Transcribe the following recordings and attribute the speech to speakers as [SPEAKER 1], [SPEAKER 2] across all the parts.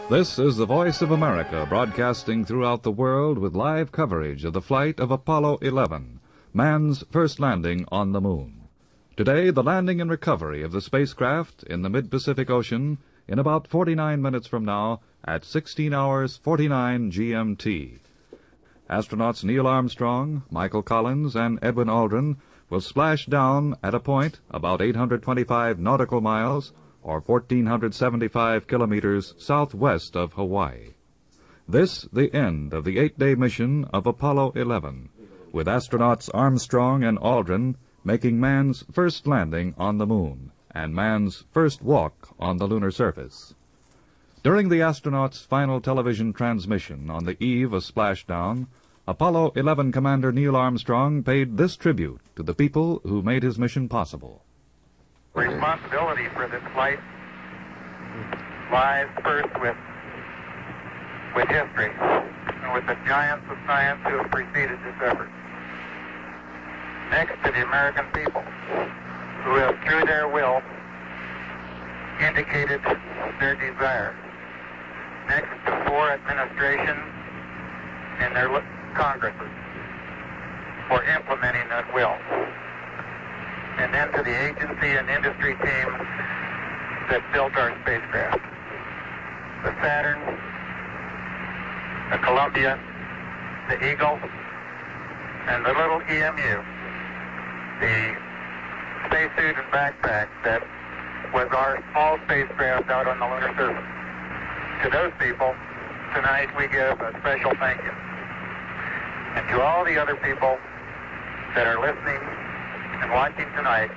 [SPEAKER 1] This is the Voice of America, broadcasting throughout the world with live coverage of the flight of Apollo 11, man's first landing on the moon. Today, the landing and recovery of the spacecraft in the mid-Pacific Ocean in about 49 minutes from now at 16 hours 49 GMT. Astronauts Neil Armstrong, Michael Collins, and Edwin Aldrin will splash down at a point about 825 nautical miles or 1,475 kilometers southwest of Hawaii. This, the end of the 8-day mission of Apollo 11, with astronauts Armstrong and Aldrin making man's first landing on the moon and man's first walk on the lunar surface. During the astronauts' final television transmission on the eve of splashdown, Apollo 11 Commander Neil Armstrong paid this tribute to the people who made his mission possible.
[SPEAKER 2] Responsibility for this flight lies first with history and with the giants of science who have preceded this effort. Next to the American people, who have, through their will, indicated their desire. Next to 4 administrations and their Congresses for implementing that will. And then to the agency and industry teams that built our spacecraft. The Saturn, the Columbia, the Eagle, and the little EMU, the spacesuit and backpack that was our small spacecraft out on the lunar surface. To those people, tonight we give a special thank you. And to all the other people that are listening and watching tonight,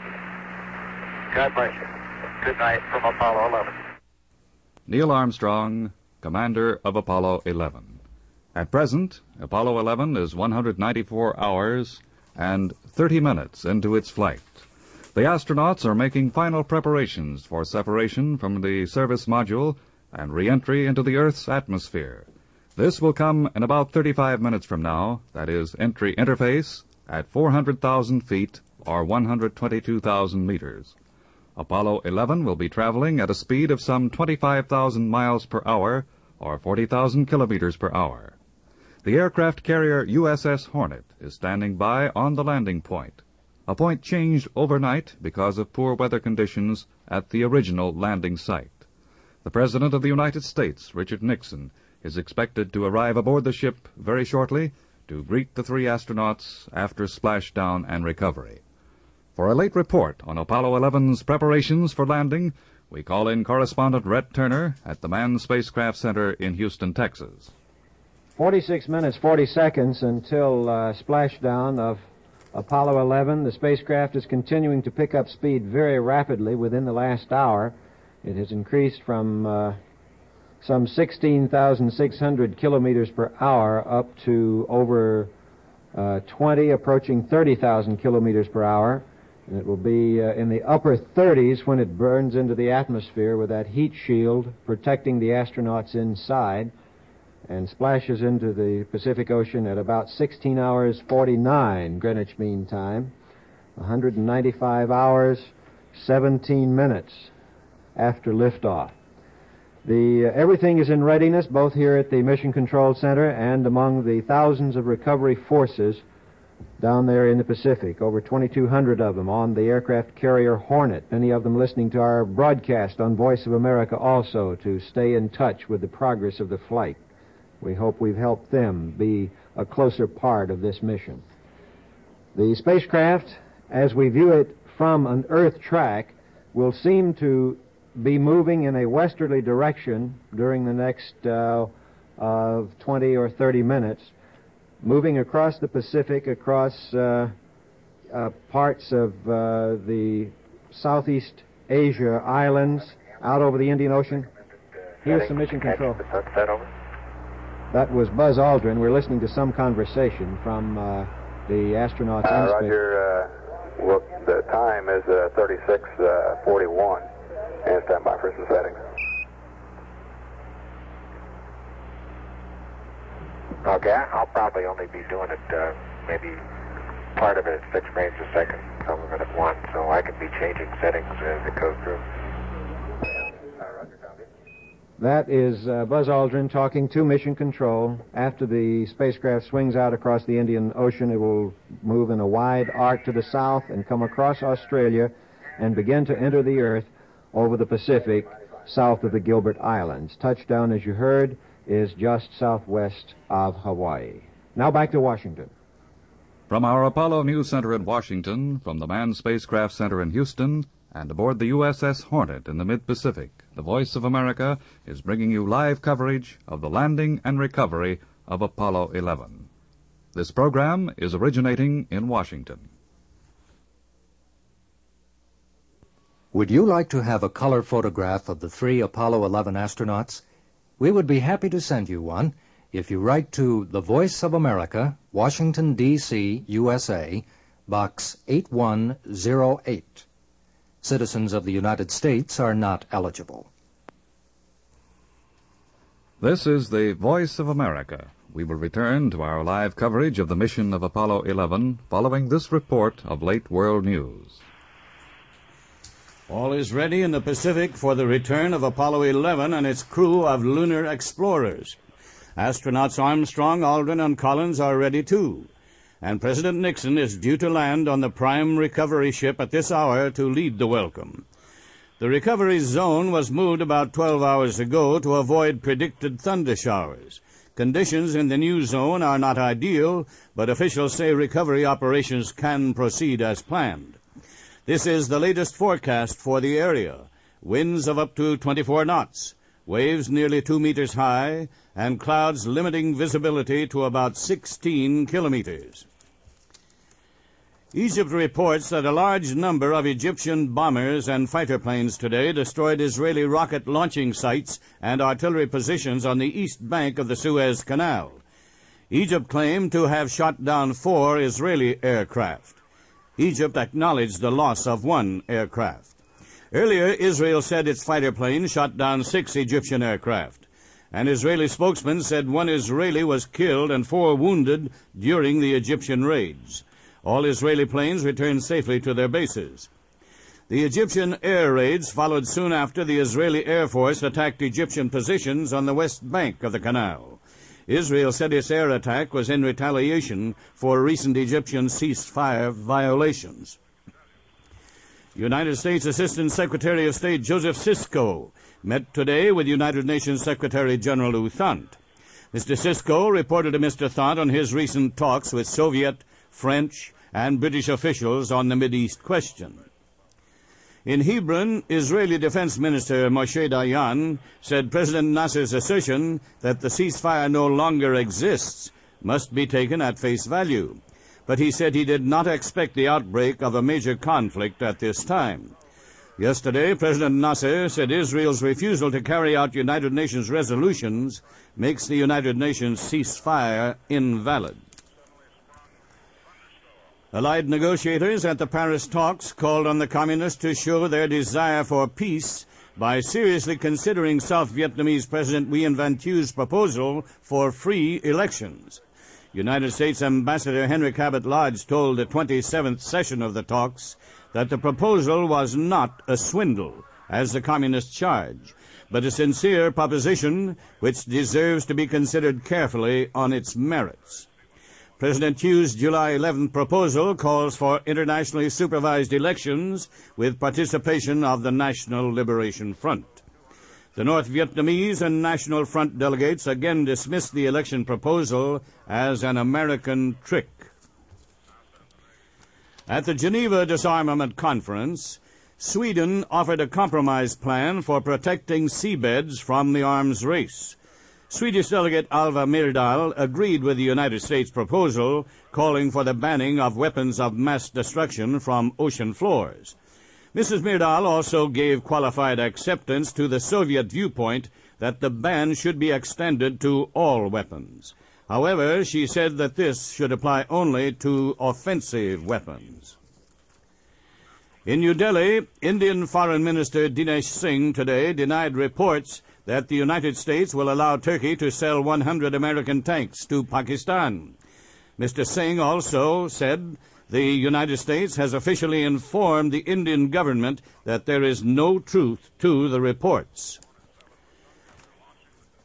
[SPEAKER 2] God bless you. Good night from Apollo 11.
[SPEAKER 1] Neil Armstrong, commander of Apollo 11. At present, Apollo 11 is 194 hours and 30 minutes into its flight. The astronauts are making final preparations for separation from the service module and re-entry into the Earth's atmosphere. This will come in about 35 minutes from now, that is, entry interface at 400,000 feet or 122,000 meters. Apollo 11 will be traveling at a speed of some 25,000 miles per hour or 40,000 kilometers per hour. The aircraft carrier USS Hornet is standing by on the landing point, a point changed overnight because of poor weather conditions at the original landing site. The President of the United States, Richard Nixon, is expected to arrive aboard the ship very shortly to greet the 3 astronauts after splashdown and recovery. For a late report on Apollo 11's preparations for landing, we call in correspondent Rhett Turner at the Manned Spacecraft Center in Houston, Texas.
[SPEAKER 3] 46 minutes, 40 seconds until splashdown of Apollo 11. The spacecraft is continuing to pick up speed very rapidly within the last hour. It has increased from some 16,600 kilometers per hour up to over 20, approaching 30,000 kilometers per hour. And it will be in the upper 30s when it burns into the atmosphere with that heat shield protecting the astronauts inside, and splashes into the Pacific Ocean at about 16 hours 49 Greenwich Mean Time, 195 hours 17 minutes after liftoff. Everything is in readiness, both here at the Mission Control Center and among the thousands of recovery forces down there in the Pacific, over 2,200 of them on the aircraft carrier Hornet, many of them listening to our broadcast on Voice of America also to stay in touch with the progress of the flight. We hope we've helped them be a closer part of this mission. The spacecraft, as we view it from an Earth track, will seem to be moving in a westerly direction during the next 20 or 30 minutes, moving across the Pacific, across parts of the Southeast Asia islands, out over the Indian Ocean. Here's some mission control. That was Buzz Aldrin. We're listening to some conversation from the astronauts in space.
[SPEAKER 2] Roger. Well, the time is 36:41. And stand by for some settings. Okay, I'll probably only be doing it, maybe part of it at 6 frames a second, some of it at 1, so I can be changing settings as it goes through.
[SPEAKER 3] That is Buzz Aldrin talking to Mission Control. After the spacecraft swings out across the Indian Ocean, it will move in a wide arc to the south and come across Australia and begin to enter the Earth over the Pacific south of the Gilbert Islands. Touchdown, as you heard, is just southwest of Hawaii. Now back to Washington.
[SPEAKER 1] From our Apollo News Center in Washington, from the Manned Spacecraft Center in Houston, and aboard the USS Hornet in the mid-Pacific, the Voice of America is bringing you live coverage of the landing and recovery of Apollo 11. This program is originating in Washington.
[SPEAKER 4] Would you like to have a color photograph of the 3 Apollo 11 astronauts? We would be happy to send you one if you write to The Voice of America, Washington, D.C., USA, Box 8108. Citizens of the United States are not eligible.
[SPEAKER 1] This is the Voice of America. We will return to our live coverage of the mission of Apollo 11 following this report of late world news.
[SPEAKER 5] All is ready in the Pacific for the return of Apollo 11 and its crew of lunar explorers. Astronauts Armstrong, Aldrin, and Collins are ready too, and President Nixon is due to land on the prime recovery ship at this hour to lead the welcome. The recovery zone was moved about 12 hours ago to avoid predicted thunder showers. Conditions in the new zone are not ideal, but officials say recovery operations can proceed as planned. This is the latest forecast for the area. Winds of up to 24 knots, waves nearly 2 meters high, and clouds limiting visibility to about 16 kilometers. Egypt reports that a large number of Egyptian bombers and fighter planes today destroyed Israeli rocket launching sites and artillery positions on the east bank of the Suez Canal. Egypt claimed to have shot down 4 Israeli aircraft. Egypt acknowledged the loss of 1 aircraft. Earlier, Israel said its fighter planes shot down 6 Egyptian aircraft. An Israeli spokesman said 1 Israeli was killed and 4 wounded during the Egyptian raids. All Israeli planes returned safely to their bases. The Egyptian air raids followed soon after the Israeli Air Force attacked Egyptian positions on the west bank of the canal. Israel said its air attack was in retaliation for recent Egyptian ceasefire violations. United States Assistant Secretary of State Joseph Sisko met today with United Nations Secretary General U Thant. Mr. Sisko reported to Mr. Thant on his recent talks with Soviet, French, and British officials on the Mideast question. In Hebron, Israeli Defense Minister Moshe Dayan said President Nasser's assertion that the ceasefire no longer exists must be taken at face value, but he said he did not expect the outbreak of a major conflict at this time. Yesterday, President Nasser said Israel's refusal to carry out United Nations resolutions makes the United Nations ceasefire invalid. Allied negotiators at the Paris talks called on the Communists to show their desire for peace by seriously considering South Vietnamese President Nguyen Van Thuy's proposal for free elections. United States Ambassador Henry Cabot Lodge told the 27th session of the talks that the proposal was not a swindle, as the Communists charge, but a sincere proposition which deserves to be considered carefully on its merits. President Thuy's July 11th proposal calls for internationally supervised elections with participation of the National Liberation Front. The North Vietnamese and National Front delegates again dismissed the election proposal as an American trick. At the Geneva Disarmament Conference, Sweden offered a compromise plan for protecting seabeds from the arms race. Swedish delegate Alva Myrdal agreed with the United States proposal calling for the banning of weapons of mass destruction from ocean floors. Mrs. Myrdal also gave qualified acceptance to the Soviet viewpoint that the ban should be extended to all weapons. However, she said that this should apply only to offensive weapons. In New Delhi, Indian Foreign Minister Dinesh Singh today denied reports that the United States will allow Turkey to sell 100 American tanks to Pakistan. Mr. Singh also said the United States has officially informed the Indian government that there is no truth to the reports.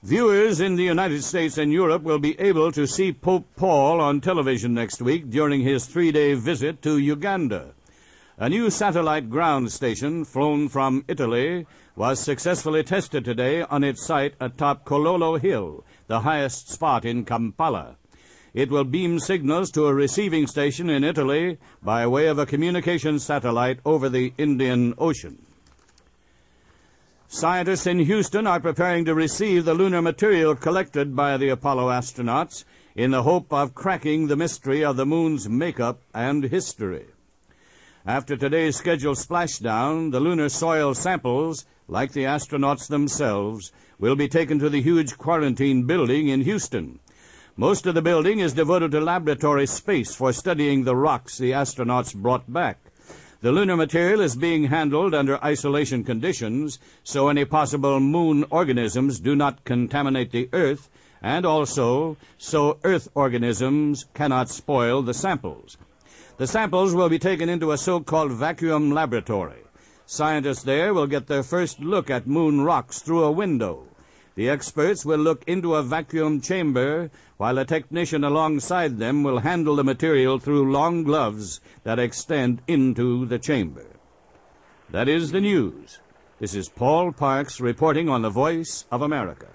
[SPEAKER 5] Viewers in the United States and Europe will be able to see Pope Paul on television next week during his 3-day visit to Uganda. A new satellite ground station flown from Italy was successfully tested today on its site atop Kololo Hill, the highest spot in Kampala. It will beam signals to a receiving station in Italy by way of a communications satellite over the Indian Ocean. Scientists in Houston are preparing to receive the lunar material collected by the Apollo astronauts in the hope of cracking the mystery of the moon's makeup and history. After today's scheduled splashdown, the lunar soil samples, like the astronauts themselves, will be taken to the huge quarantine building in Houston. Most of the building is devoted to laboratory space for studying the rocks the astronauts brought back. The lunar material is being handled under isolation conditions, so any possible moon organisms do not contaminate the Earth, and also so Earth organisms cannot spoil the samples. The samples will be taken into a so-called vacuum laboratory. Scientists there will get their first look at moon rocks through a window. The experts will look into a vacuum chamber, while a technician alongside them will handle the material through long gloves that extend into the chamber. That is the news. This is Paul Parks reporting on the Voice of America.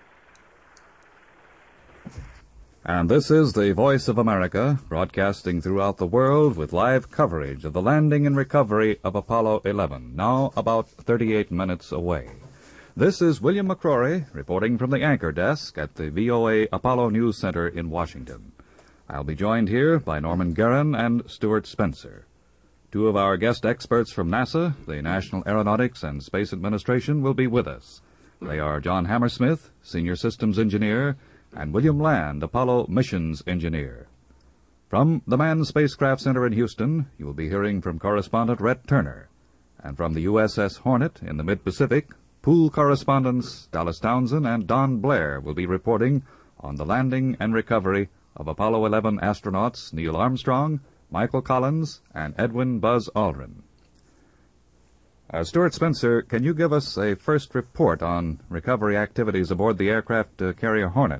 [SPEAKER 1] And this is the Voice of America, broadcasting throughout the world with live coverage of the landing and recovery of Apollo 11, now about 38 minutes away. This is William McCrory reporting from the anchor desk at the VOA Apollo News Center in Washington. I'll be joined here by Norman Guerin and Stuart Spencer. Two of our guest experts from NASA, the National Aeronautics and Space Administration, will be with us. They are John Hammersmith, Senior Systems Engineer, and William Land, Apollo Missions Engineer. From the Manned Spacecraft Center in Houston, you will be hearing from correspondent Rhett Turner. And from the USS Hornet in the Mid-Pacific, pool correspondents Dallas Townsend and Don Blair will be reporting on the landing and recovery of Apollo 11 astronauts Neil Armstrong, Michael Collins, and Edwin Buzz Aldrin. Stuart Spencer, can you give us a first report on recovery activities aboard the aircraft carrier Hornet?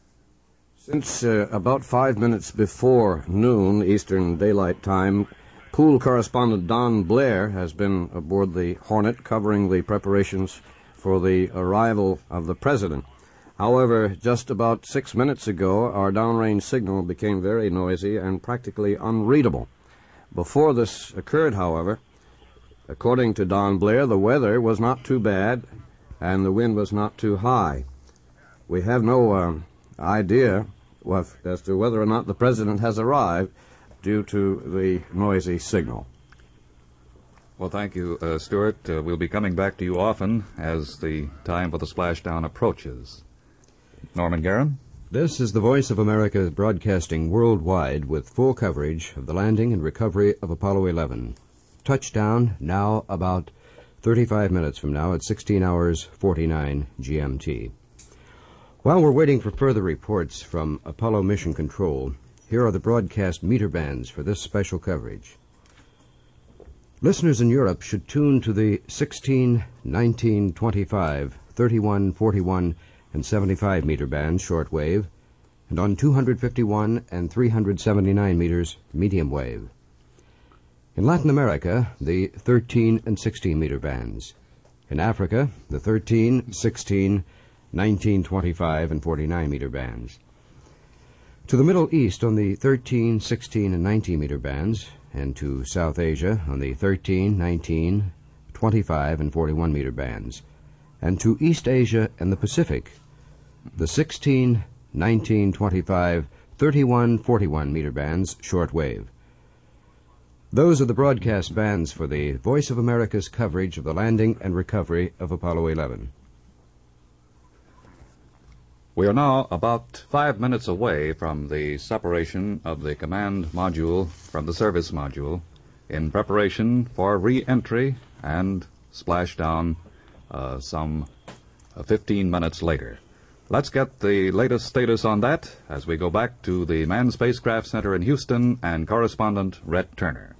[SPEAKER 6] Since about 5 minutes before noon Eastern Daylight Time, pool correspondent Don Blair has been aboard the Hornet covering the preparations for the arrival of the President. However, just about 6 minutes ago, our downrange signal became very noisy and practically unreadable. Before this occurred, however, according to Don Blair, the weather was not too bad and the wind was not too high. We have no idea as to whether or not the President has arrived due to the noisy signal.
[SPEAKER 1] Well, thank you, Stuart. We'll be coming back to you often as the time for the splashdown approaches. Norman Guerin?
[SPEAKER 7] This is the Voice of America broadcasting worldwide with full coverage of the landing and recovery of Apollo 11. Touchdown now about 35 minutes from now at 16 hours 49 GMT. While we're waiting for further reports from Apollo Mission Control, here are the broadcast meter bands for this special coverage. Listeners in Europe should tune to the 16, 19, 25, 31, 41, and 75 meter bands shortwave, and on 251 and 379 meters medium wave. In Latin America, the 13 and 16 meter bands. In Africa, the 13, 16, 19, 25, and 49 meter bands. To the Middle East on the 13, 16, and 19 meter bands, and to South Asia on the 13, 19, 25, and 41 meter bands, and to East Asia and the Pacific, the 16, 19, 25, 31, 41 meter bands shortwave. Those are the broadcast bands for the Voice of America's coverage of the landing and recovery of Apollo 11.
[SPEAKER 1] We are now about 5 minutes away from the separation of the command module from the service module in preparation for re-entry and splashdown some 15 minutes later. Let's get the latest status on that as we go back to the Manned Spacecraft Center in Houston and correspondent Rhett Turner.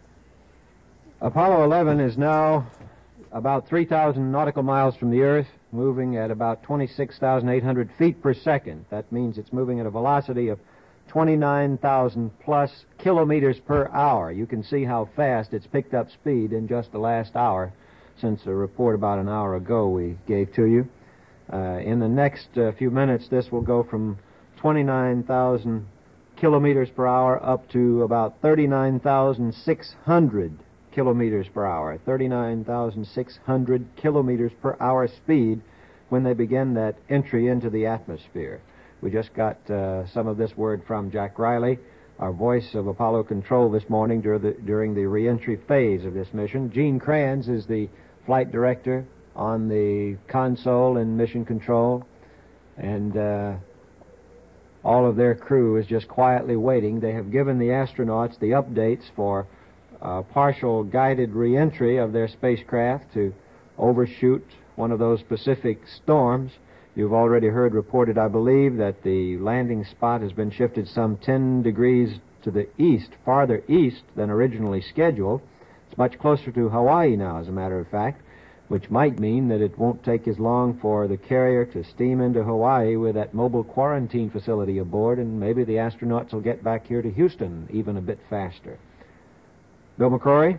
[SPEAKER 3] Apollo 11 is now about 3,000 nautical miles from the Earth, moving at about 26,800 feet per second. That means it's moving at a velocity of 29,000 plus kilometers per hour. You can see how fast it's picked up speed in just the last hour since a report about an hour ago we gave to you. In the next few minutes, this will go from 29,000 kilometers per hour up to about 39,600 kilometers per hour. 39,600 kilometers per hour speed when they begin that entry into the atmosphere. We just got some of this word from Jack Riley, our voice of Apollo Control this morning during the reentry phase of this mission. Gene Kranz is the flight director on the console in Mission Control, and all of their crew is just quietly waiting. They have given the astronauts the updates for partial guided reentry of their spacecraft to overshoot one of those Pacific storms. You've already heard reported, I believe, that the landing spot has been shifted some 10 degrees to the east, farther east than originally scheduled. It's much closer to Hawaii now, as a matter of fact, which might mean that it won't take as long for the carrier to steam into Hawaii with that mobile quarantine facility aboard, and maybe the astronauts will get back here to Houston even a bit faster. Bill McCrory?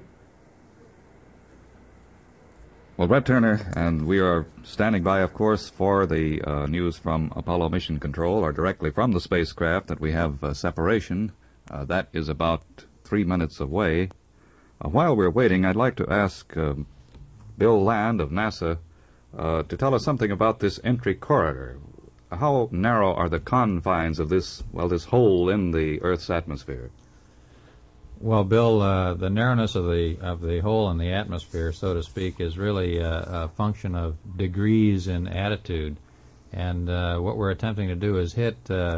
[SPEAKER 1] Well, Red Turner, and we are standing by, of course, for the news from Apollo Mission Control, or directly from the spacecraft, that we have separation. That is about 3 minutes away. While we're waiting, I'd like to ask Bill Land of NASA to tell us something about this entry corridor. How narrow are the confines of this hole in the Earth's atmosphere?
[SPEAKER 8] Well, Bill, the narrowness of the hole in the atmosphere, so to speak, is really a function of degrees in attitude. And what we're attempting to do is hit the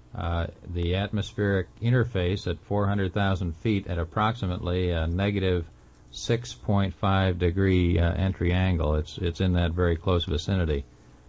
[SPEAKER 8] atmospheric interface at 400,000 feet at approximately a negative 6.5 degree entry angle. It's in that very close vicinity.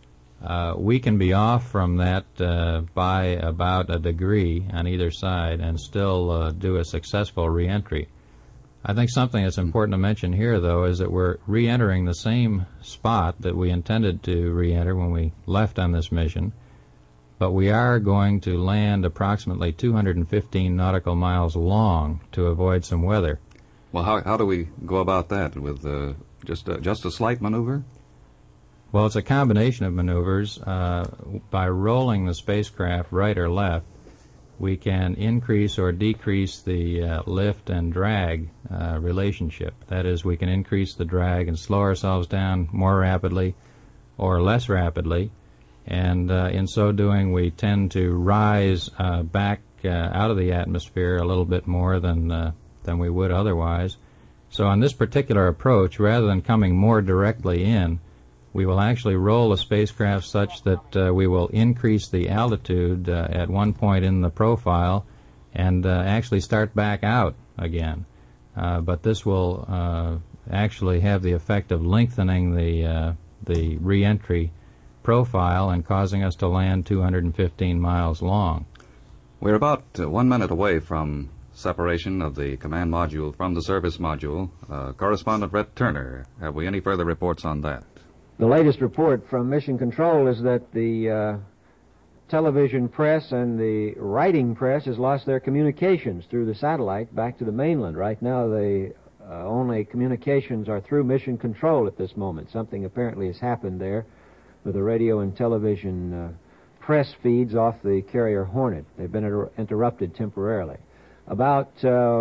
[SPEAKER 8] We can be off from that by about a degree on either side and still do a successful reentry. I think something that's important to mention here, though, is that we're re-entering the same spot that we intended to re-enter when we left on this mission, but we are going to land approximately 215 nautical miles long to avoid some weather.
[SPEAKER 1] Well, how do we go about that? With just a slight maneuver?
[SPEAKER 8] Well, it's a combination of maneuvers. By rolling the spacecraft right or left, we can increase or decrease the lift and drag relationship. That is, we can increase the drag and slow ourselves down more rapidly or less rapidly, and in so doing we tend to rise back out of the atmosphere a little bit more than we would otherwise. So on this particular approach, rather than coming more directly in, we will actually roll the spacecraft such that we will increase the altitude at one point in the profile and actually start back out again. But this will actually have the effect of lengthening the re-entry profile and causing us to land 215 miles long.
[SPEAKER 1] We're about 1 minute away from separation of the command module from the service module. Correspondent Rhett Turner, have we any further reports on that?
[SPEAKER 3] The latest report from Mission Control is that the television press and the writing press has lost their communications through the satellite back to the mainland. Right now, the only communications are through Mission Control at this moment. Something apparently has happened there with the radio and television press feeds off the carrier Hornet. They've been interrupted temporarily. About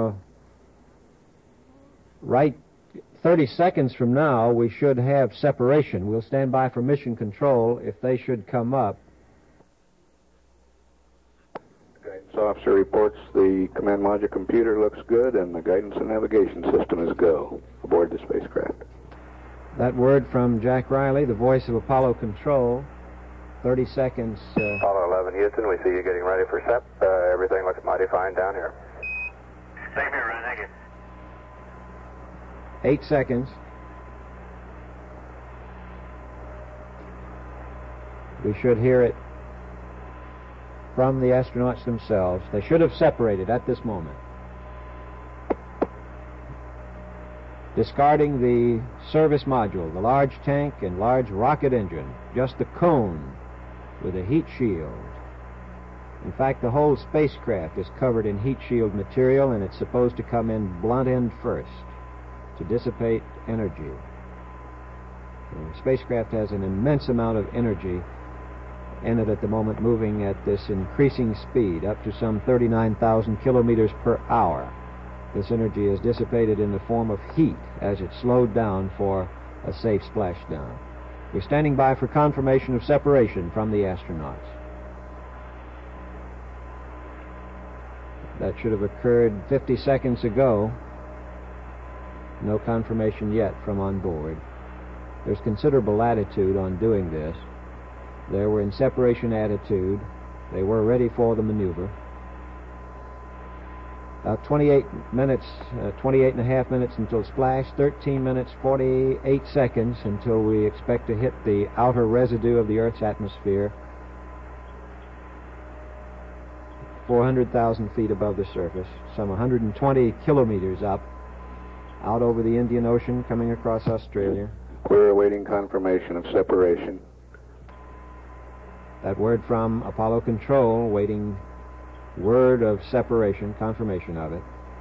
[SPEAKER 3] right 30 seconds from now, we should have separation. We'll stand by for Mission Control if they should come up.
[SPEAKER 9] Guidance officer reports the command module computer looks good and the guidance and navigation system is go aboard the spacecraft.
[SPEAKER 3] That word from Jack Riley, the voice of Apollo Control. 30 seconds.
[SPEAKER 10] Apollo 11, Houston, we see you getting ready for SEP. Everything looks mighty fine down here.
[SPEAKER 2] Same here, Ron. Thank you.
[SPEAKER 3] 8 seconds. We should hear it from the astronauts themselves. They should have separated at this moment. discarding the service module, the large tank and large rocket engine, just the cone with a heat shield. In fact, the whole spacecraft is covered in heat shield material, and it's supposed to come in blunt end first to dissipate energy. The spacecraft has an immense amount of energy in it at the moment, moving at this increasing speed up to some 39,000 kilometers per hour. This energy is dissipated in the form of heat as it's slowed down for a safe splashdown. We're standing by for confirmation of separation from the astronauts. That should have occurred 50 seconds ago. No confirmation yet from on board. There's considerable latitude on doing this. They were in separation attitude. They were ready for the maneuver. About 28 and a half minutes until splash, 13 minutes, 48 seconds until we expect to hit the outer residue of the Earth's atmosphere, 400,000 feet above the surface, some 120 kilometers up, out over the Indian Ocean, coming across Australia.
[SPEAKER 9] We're awaiting confirmation of separation.
[SPEAKER 3] That word from Apollo Control, waiting word of separation, confirmation of it.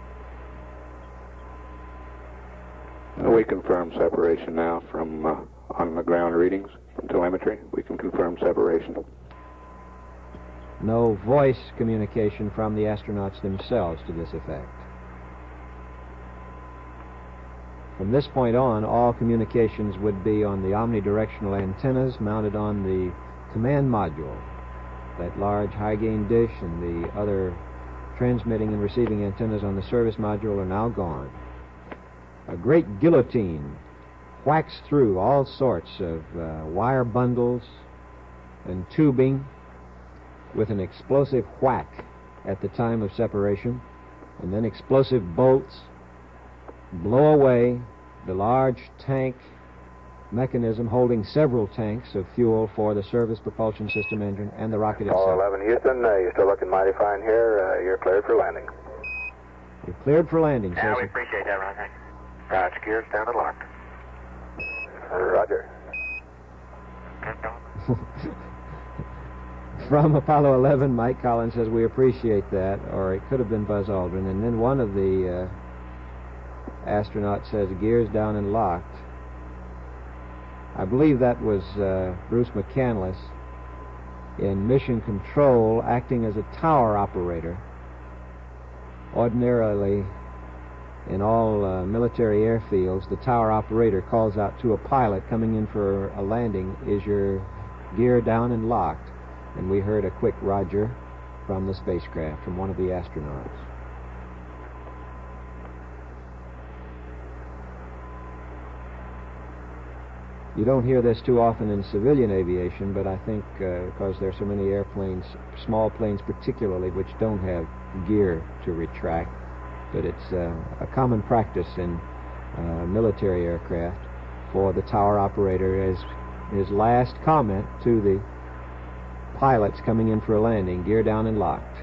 [SPEAKER 9] We confirm separation now from on the ground readings from telemetry. We can confirm separation.
[SPEAKER 3] No voice communication from the astronauts themselves to this effect. From this point on, all communications would be on the omnidirectional antennas mounted on the command module. That large high-gain dish and the other transmitting and receiving antennas on the service module are now gone. A great guillotine whacks through all sorts of wire bundles and tubing with an explosive whack at the time of separation, and then explosive bolts blow away the large tank mechanism holding several tanks of fuel for the service propulsion system engine and the rocket itself.
[SPEAKER 10] Apollo 11 Houston, you're still looking mighty fine here. You're cleared for landing.
[SPEAKER 3] You're cleared for landing,
[SPEAKER 2] Yeah, we
[SPEAKER 3] Cecil.
[SPEAKER 2] appreciate that, Ron. Roger, gears down and locked.
[SPEAKER 10] Roger.
[SPEAKER 3] From Apollo 11, Mike Collins says, we appreciate that, or it could have been Buzz Aldrin. And then one of the astronauts says, gears down and locked. I believe that was Bruce McCandless in mission control, acting as a tower operator. Ordinarily, in all military airfields, the tower operator calls out to a pilot coming in for a landing, is your gear down and locked? And we heard a quick roger from the spacecraft, from one of the astronauts. You don't hear this too often in civilian aviation, but I think because there are so many airplanes, small planes particularly, which don't have gear to retract, but it's a common practice in military aircraft for the tower operator as his last comment to the pilots coming in for a landing, gear down and locked.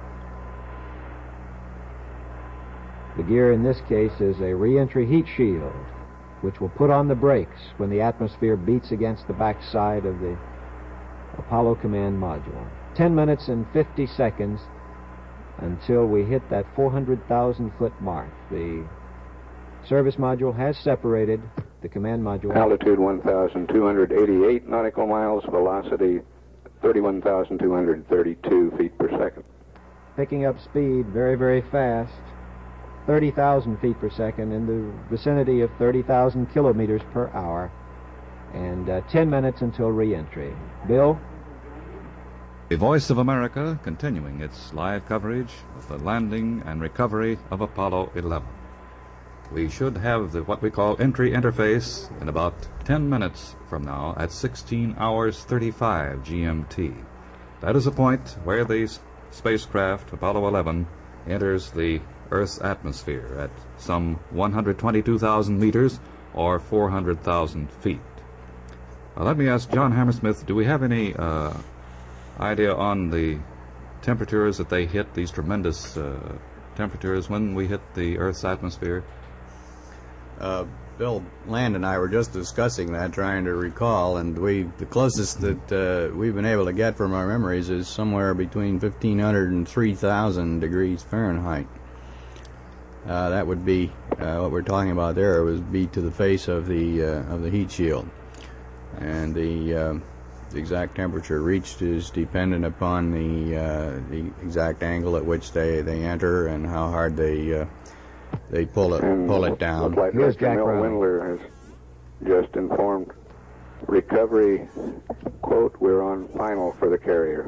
[SPEAKER 3] The gear in this case is a re-entry heat shield, which will put on the brakes when the atmosphere beats against the backside of the Apollo command module. 10 minutes and 50 seconds until we hit that 400,000 foot mark. The service module has separated. The command module...
[SPEAKER 9] Altitude 1,288 nautical miles, velocity 31,232 feet per second.
[SPEAKER 3] Picking up speed very, very fast. 30,000 feet per second, in the vicinity of 30,000 kilometers per hour, and 10 minutes until re-entry. Bill?
[SPEAKER 1] The Voice of America continuing its live coverage of the landing and recovery of Apollo 11. We should have what we call entry interface in about 10 minutes from now at 16 hours 35 GMT. That is a point where the spacecraft, Apollo 11, enters the Earth's atmosphere at some 122,000 meters or 400,000 feet. Let me ask John Hammersmith, do we have any idea on the temperatures that they hit, these tremendous temperatures when we hit the Earth's atmosphere?
[SPEAKER 5] Bill Land and I were just discussing that, trying to recall, and the closest that we've been able to get from our memories is somewhere between 1,500 and 3,000 degrees Fahrenheit. That would be what we're talking about there. Would be to the face of the heat shield, and the exact temperature reached is dependent upon the exact angle at which they enter and how hard they pull it down.
[SPEAKER 9] Flight Director Mill Windler has just informed recovery, quote, "We're on final for the carrier."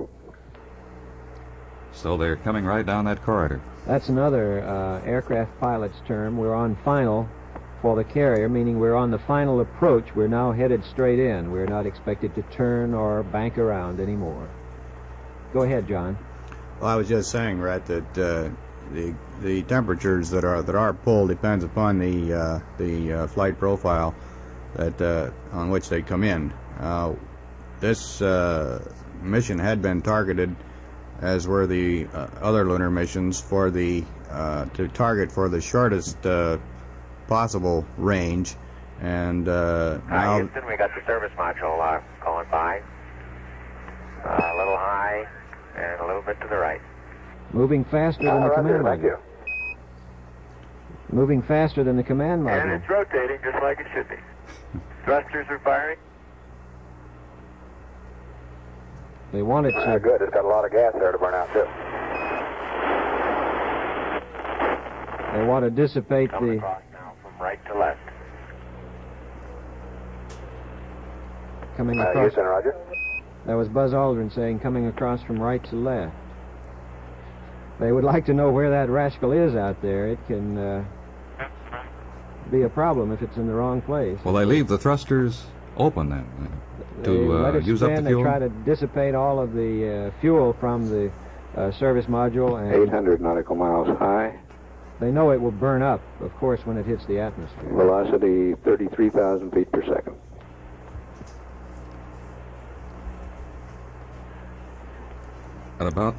[SPEAKER 1] So they're coming right down that corridor.
[SPEAKER 3] That's another aircraft pilot's term. We're on final for the carrier, meaning we're on the final approach. We're now headed straight in. We're not expected to turn or bank around anymore. Go ahead, John.
[SPEAKER 5] Well, I was just saying, Rhett, that the temperatures that are pulled depends upon the flight profile that on which they come in. This mission had been targeted, as were the other lunar missions, for the to target for the shortest possible range, and now
[SPEAKER 10] Houston, we got the service module going by. A little high and a little bit to the right.
[SPEAKER 3] Moving faster than the command
[SPEAKER 10] thank
[SPEAKER 3] module.
[SPEAKER 10] you.
[SPEAKER 3] Moving faster than the command
[SPEAKER 10] And
[SPEAKER 3] module.
[SPEAKER 10] it's rotating just like it should be. Thrusters are firing.
[SPEAKER 3] They want it to.
[SPEAKER 10] Good. It's got a lot of gas there to burn out, too.
[SPEAKER 3] They want to dissipate
[SPEAKER 10] Coming
[SPEAKER 3] the.
[SPEAKER 10] across now from right to left.
[SPEAKER 3] Coming across.
[SPEAKER 10] Houston, roger.
[SPEAKER 3] That was Buzz Aldrin saying, coming across from right to left. They would like to know where that rascal is out there. It can be a problem if it's in the wrong place.
[SPEAKER 1] Well, they leave the thrusters open then
[SPEAKER 3] They let
[SPEAKER 1] to
[SPEAKER 3] it
[SPEAKER 1] use up
[SPEAKER 3] spin.
[SPEAKER 1] the fuel.
[SPEAKER 3] They try to dissipate all of the fuel from the service module, and
[SPEAKER 9] 800 nautical miles high.
[SPEAKER 3] they know it will burn up, of course, when it hits the atmosphere.
[SPEAKER 9] Velocity 33,000 feet per second.
[SPEAKER 1] At about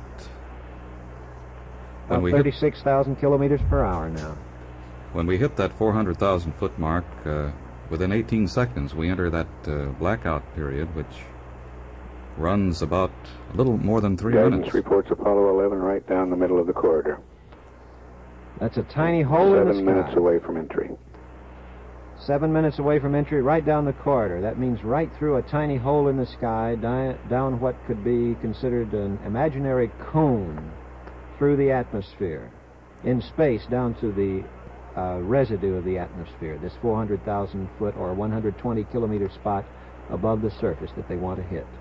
[SPEAKER 1] when we hit
[SPEAKER 3] 36,000 kilometers per hour now.
[SPEAKER 1] When we hit that 400,000 foot mark, within 18 seconds we enter that blackout period, which runs about a little more than 3
[SPEAKER 9] Guidance
[SPEAKER 1] minutes.
[SPEAKER 9] reports Apollo 11 right down the middle of the corridor.
[SPEAKER 3] That's a tiny hole in the
[SPEAKER 9] 7
[SPEAKER 3] sky.
[SPEAKER 9] minutes away from entry.
[SPEAKER 3] 7 minutes away from entry, right down the corridor. That means right through a tiny hole in the sky, down what could be considered an imaginary cone through the atmosphere, in space down to the residue of the atmosphere, this 400,000 foot or 120 kilometer spot above the surface that they want to hit.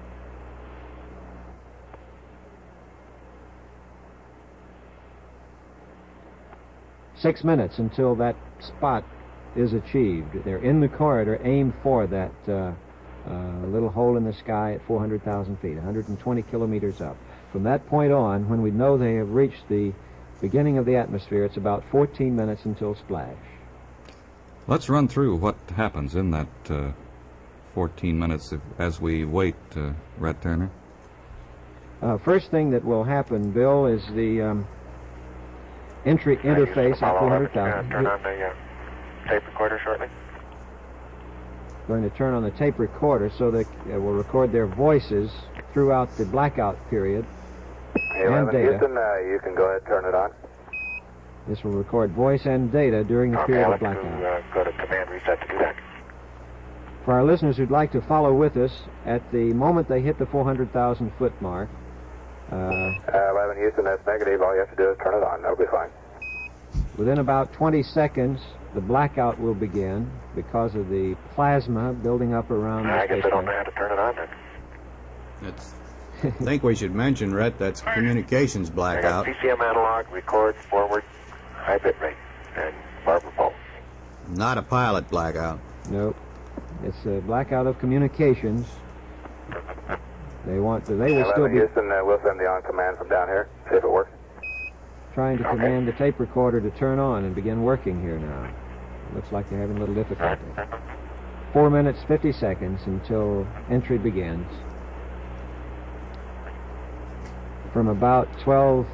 [SPEAKER 3] Six minutes until that spot is achieved. They're in the corridor, aimed for that little hole in the sky at 400,000 feet, 120 kilometers up. From that point on, when we know they have reached the beginning of the atmosphere, it's about 14 minutes until splash.
[SPEAKER 1] Let's run through what happens in that 14 minutes as we wait, Rhett Turner.
[SPEAKER 3] First thing that will happen, Bill, is the entry interface at 400,000.
[SPEAKER 10] Turn on the tape recorder shortly.
[SPEAKER 3] Going to turn on the tape recorder so that it will record their voices throughout the blackout period.
[SPEAKER 10] Hey,
[SPEAKER 3] And
[SPEAKER 10] 11
[SPEAKER 3] data.
[SPEAKER 10] Houston, you can go ahead and turn it on.
[SPEAKER 3] This will record voice and data during the
[SPEAKER 10] Okay,
[SPEAKER 3] period
[SPEAKER 10] I'll
[SPEAKER 3] of
[SPEAKER 10] let you
[SPEAKER 3] blackout.
[SPEAKER 10] go to command reset to do that.
[SPEAKER 3] For our listeners who'd like to follow with us, at the moment they hit the 400,000 foot mark,
[SPEAKER 10] 11 Houston, that's negative. All you have to do is turn it on. That'll be fine.
[SPEAKER 3] within about 20 seconds, the blackout will begin because of the plasma building up around the
[SPEAKER 10] I guess I don't know
[SPEAKER 3] spacecraft.
[SPEAKER 10] how to turn it on then.
[SPEAKER 5] I think we should mention, Rhett, that's communications
[SPEAKER 10] I got
[SPEAKER 5] blackout.
[SPEAKER 10] CCM analog, record, forward, high bit rate, and Barbara Pulse.
[SPEAKER 5] Not a pilot blackout.
[SPEAKER 3] Nope. It's a blackout of communications. They will still
[SPEAKER 10] 11
[SPEAKER 3] be
[SPEAKER 10] Houston, we'll send the on command from down here. See if it works.
[SPEAKER 3] trying to
[SPEAKER 10] Okay.
[SPEAKER 3] command the tape recorder to turn on and begin working here now. Looks like they're having a little difficulty. 4 minutes, 50 seconds until entry begins. From about 12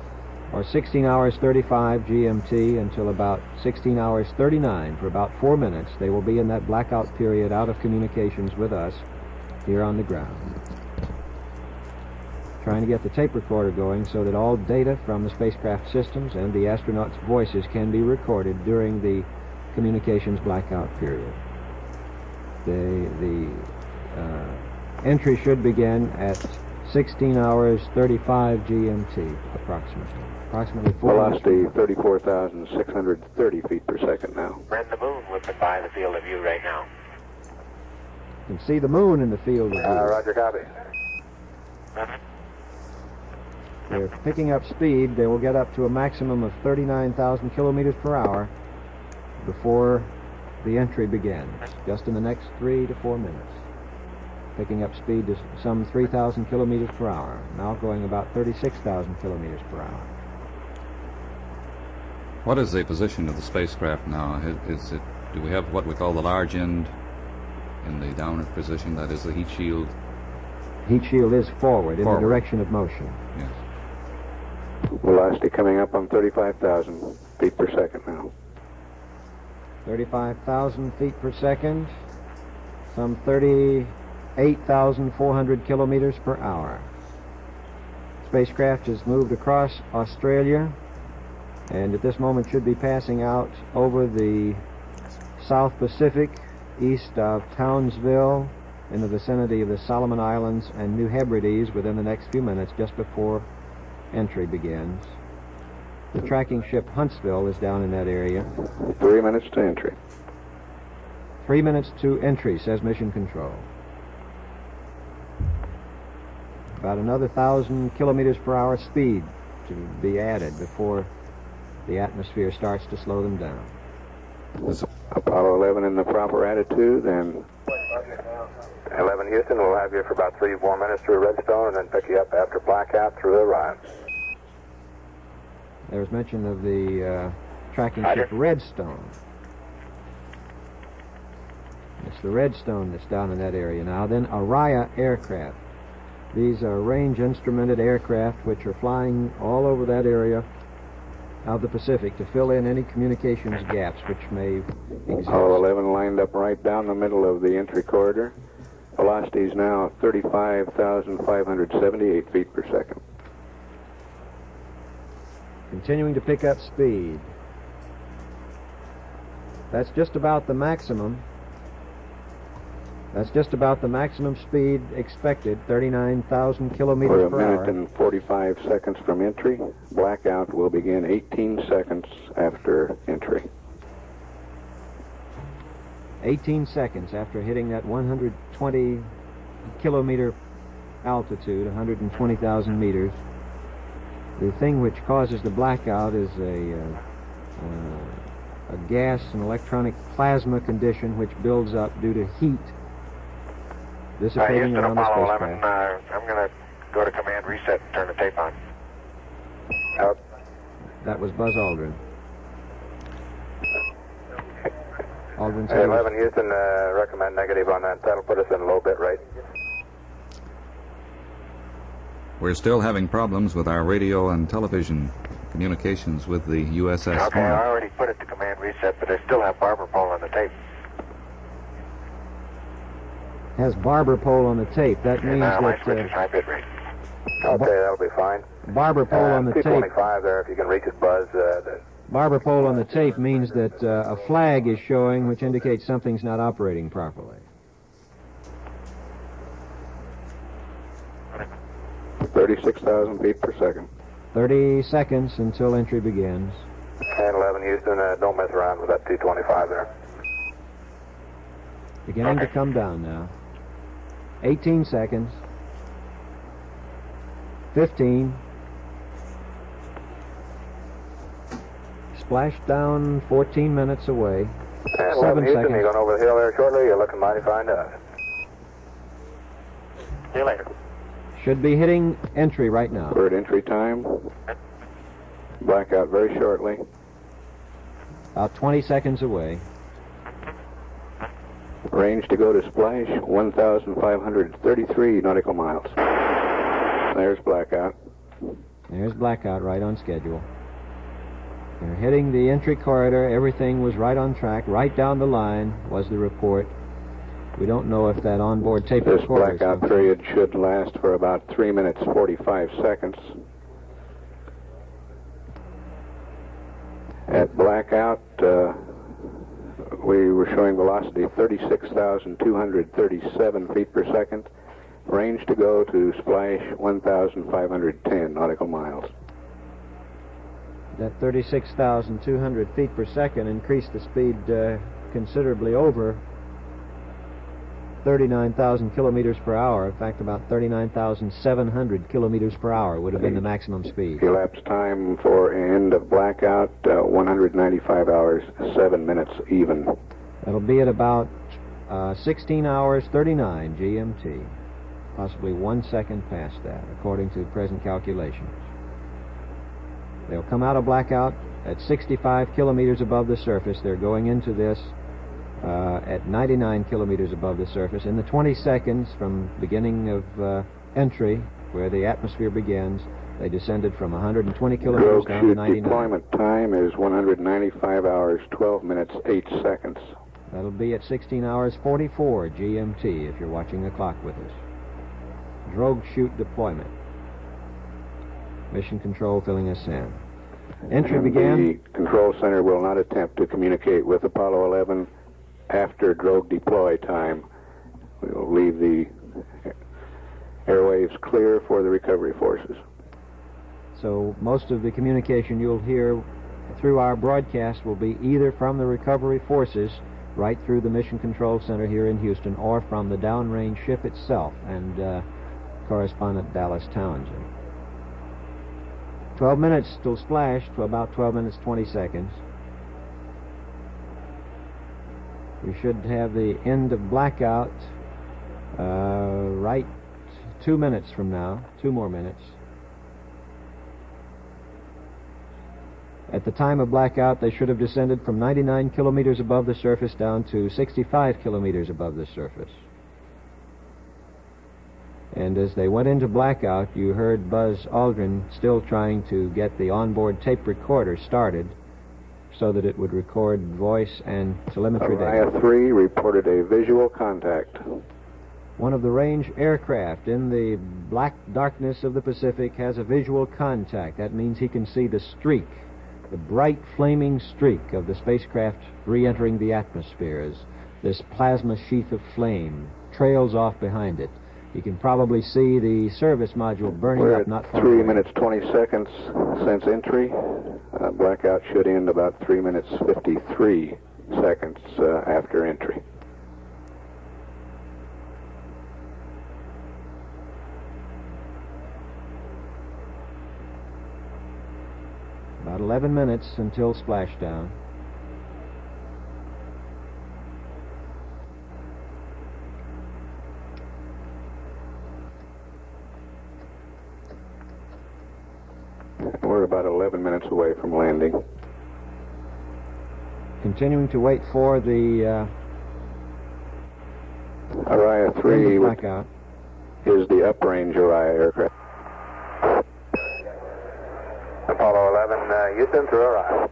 [SPEAKER 3] or 16 hours 35 GMT until about 16 hours 39. For about 4 minutes, they will be in that blackout period out of communications with us here on the ground. Trying to get the tape recorder going so that all data from the spacecraft systems and the astronauts' voices can be recorded during the communications blackout period. The entry should begin at 16 hours 35 GMT, approximately 4
[SPEAKER 9] Velocity 34,630 feet per second now.
[SPEAKER 10] Brent, the moon would by the field of view right now.
[SPEAKER 3] You can see the moon in the field of view.
[SPEAKER 10] Roger, copy.
[SPEAKER 3] They're picking up speed. They will get up to a maximum of 39,000 kilometers per hour before the entry begins, just in the next 3 to 4 minutes. Picking up speed to some 3,000 kilometers per hour, now going about 36,000 kilometers per hour.
[SPEAKER 1] What is the position of the spacecraft now? Do we have what we call the large end in the downward position? That is the heat shield?
[SPEAKER 3] Heat shield is forward in the direction of motion.
[SPEAKER 1] Yes.
[SPEAKER 9] Velocity coming up on 35,000 feet per second now.
[SPEAKER 3] 35,000 feet per second, some 38,400 kilometers per hour. Spacecraft has moved across Australia and at this moment should be passing out over the South Pacific east of Townsville in the vicinity of the Solomon Islands and New Hebrides within the next few minutes, just before entry begins. The tracking ship Huntsville is down in that area.
[SPEAKER 9] 3 minutes to entry.
[SPEAKER 3] 3 minutes to entry, says Mission Control. About another 1,000 kilometers per hour speed to be added before the atmosphere starts to slow them down.
[SPEAKER 9] Apollo 11 in the proper attitude, and
[SPEAKER 10] 11 Houston, we'll have you for about 3 more minutes through Redstone and then pick you up after blackout through Orion.
[SPEAKER 3] There was mention of the tracking ship Redstone. It's the Redstone that's down in that area now. Then Araya aircraft. These are range instrumented aircraft which are flying all over that area of the Pacific to fill in any communications gaps which may exist.
[SPEAKER 9] Apollo 11 lined up right down the middle of the entry corridor. Velocity is now 35,578 feet per second.
[SPEAKER 3] Continuing to pick up speed. That's just about the maximum. That's just about the maximum speed expected, 39,000 kilometers per hour.
[SPEAKER 9] We're a minute and 45 seconds from entry. Blackout will begin 18 seconds after entry.
[SPEAKER 3] 18 seconds after hitting that 120 kilometer altitude, 120,000 meters. The thing which causes the blackout is a gas and electronic plasma condition which builds up due to heat dissipating around the spacecraft.
[SPEAKER 10] Apollo 11, I'm going to go to command reset and turn the tape on. Out.
[SPEAKER 3] That was Buzz Aldrin. Aldrin said
[SPEAKER 10] 11 Houston, recommend negative on that. That'll put us in low bit rate.
[SPEAKER 1] We're still having problems with our radio and television communications with the USS
[SPEAKER 10] Okay,
[SPEAKER 1] Hornet.
[SPEAKER 10] I already put it to command reset, but I still have barber pole on the tape.
[SPEAKER 3] has barber pole on the tape. That means
[SPEAKER 10] my
[SPEAKER 3] that
[SPEAKER 10] switch is high bit rate. Okay, that'll be fine.
[SPEAKER 3] barber pole on the tape.
[SPEAKER 10] 225 there, if you can reach it, Buzz.
[SPEAKER 3] Barber pole on the tape means that a flag is showing, which indicates something's not operating properly.
[SPEAKER 9] 36,000 feet per second.
[SPEAKER 3] 30 seconds until entry begins.
[SPEAKER 10] And 11 Houston, don't mess around with that 225 there.
[SPEAKER 3] Beginning to come down now. 18 seconds. 15. Splashdown 14 minutes away.
[SPEAKER 10] And
[SPEAKER 3] 7
[SPEAKER 10] 11 Houston,
[SPEAKER 3] seconds.
[SPEAKER 10] you're going over the hill there shortly. You're looking mighty fine to us. See you later.
[SPEAKER 3] Should be hitting entry right now.
[SPEAKER 9] We're at entry time. Blackout very shortly.
[SPEAKER 3] About 20 seconds away.
[SPEAKER 9] Range to go to splash, 1,533 nautical miles. There's blackout.
[SPEAKER 3] There's blackout right on schedule. They're hitting the entry corridor. Everything was right on track. Right down the line was the report. We don't know if that onboard tape
[SPEAKER 9] This
[SPEAKER 3] recorder is
[SPEAKER 9] blackout period should last for about 3 minutes 45 seconds. At blackout, we were showing velocity 36,237 feet per second. Range to go to splash 1,510 nautical miles.
[SPEAKER 3] That 36,200 feet per second increased the speed considerably over 39,000 kilometers per hour. In fact, about 39,700 kilometers per hour would have been the maximum speed.
[SPEAKER 9] Elapsed time for end of blackout, 195 hours, 7 minutes even.
[SPEAKER 3] That'll be at about 16 hours 39 GMT. Possibly 1 second past that, according to present calculations. They'll come out of blackout at 65 kilometers above the surface. They're going into this at 99 kilometers above the surface. In the 20 seconds from beginning of entry, where the atmosphere begins, they descended from 120 kilometers
[SPEAKER 9] Drogue
[SPEAKER 3] down to
[SPEAKER 9] chute
[SPEAKER 3] 99.
[SPEAKER 9] deployment time is 195 hours, 12 minutes, 8 seconds.
[SPEAKER 3] That'll be at 16 hours 44 GMT if you're watching the clock with us. Drogue chute deployment. Mission Control filling us in. Entry began.
[SPEAKER 9] The control center will not attempt to communicate with Apollo 11 after drogue deploy time. We will leave the airwaves clear for the recovery forces.
[SPEAKER 3] So most of the communication you'll hear through our broadcast will be either from the recovery forces right through the Mission Control Center here in Houston or from the downrange ship itself and correspondent Dallas Townsend. 12 minutes till splash to about 12 minutes 20 seconds. We should have the end of blackout right 2 minutes from now, 2 more minutes. At the time of blackout, they should have descended from 99 kilometers above the surface down to 65 kilometers above the surface. And as they went into blackout, you heard Buzz Aldrin still trying to get the onboard tape recorder started so that it would record voice and telemetry data.
[SPEAKER 9] Araya 3 reported a visual contact.
[SPEAKER 3] One of the range aircraft in the black darkness of the Pacific has a visual contact. That means he can see the streak, the bright flaming streak of the spacecraft re-entering the atmosphere as this plasma sheath of flame trails off behind it. You can probably see the service module burning
[SPEAKER 9] We're
[SPEAKER 3] up not
[SPEAKER 9] at
[SPEAKER 3] far
[SPEAKER 9] 3
[SPEAKER 3] away.
[SPEAKER 9] minutes 20 seconds since entry. Blackout should end about 3 minutes 53 seconds after entry.
[SPEAKER 3] About 11 minutes until splashdown.
[SPEAKER 9] We're about 11 minutes away from landing.
[SPEAKER 3] Continuing to wait for the
[SPEAKER 9] Araya 3
[SPEAKER 3] blackout.
[SPEAKER 9] is the uprange Araya aircraft.
[SPEAKER 10] Apollo 11, Houston through Araya.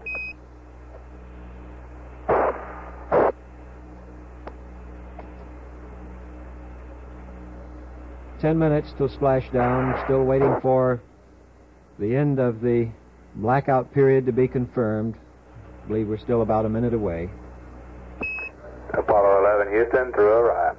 [SPEAKER 3] Ten minutes till splashdown. Still waiting for the end of the blackout period to be confirmed. I believe we're still about a minute away.
[SPEAKER 10] Apollo 11, Houston through Araya.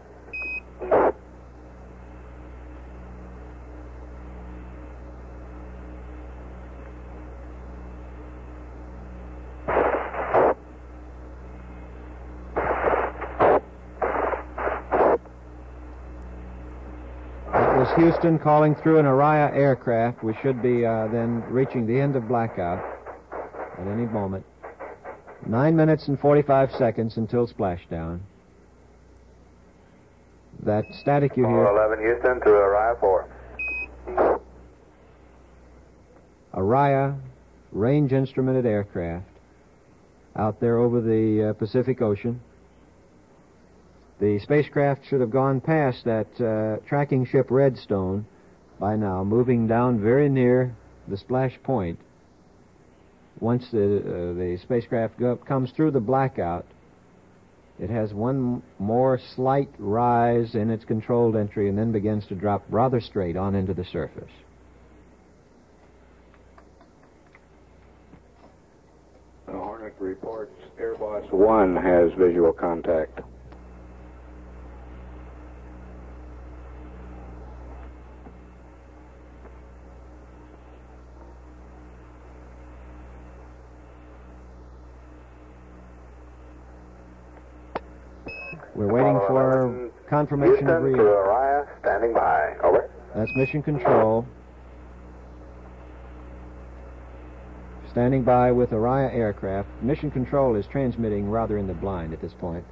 [SPEAKER 3] That was Houston calling through an Araya aircraft. We should be then reaching the end of blackout at any moment. 9 minutes and 45 seconds until splashdown. That static you hear,
[SPEAKER 10] Apollo 11, Houston through Araya 4.
[SPEAKER 3] Araya range instrumented aircraft out there over the Pacific Ocean. The spacecraft should have gone past that tracking ship Redstone by now, moving down very near the splash point, once the spacecraft comes through the blackout, it has one more slight rise in its controlled entry and then begins to drop rather straight on into the surface.
[SPEAKER 9] The Hornet reports Airbus 1 has visual contact.
[SPEAKER 3] We're waiting for confirmation of
[SPEAKER 10] Houston to Araya, standing by. Over.
[SPEAKER 3] That's Mission Control. Standing by with Araya aircraft. Mission Control is transmitting rather in the blind at this point.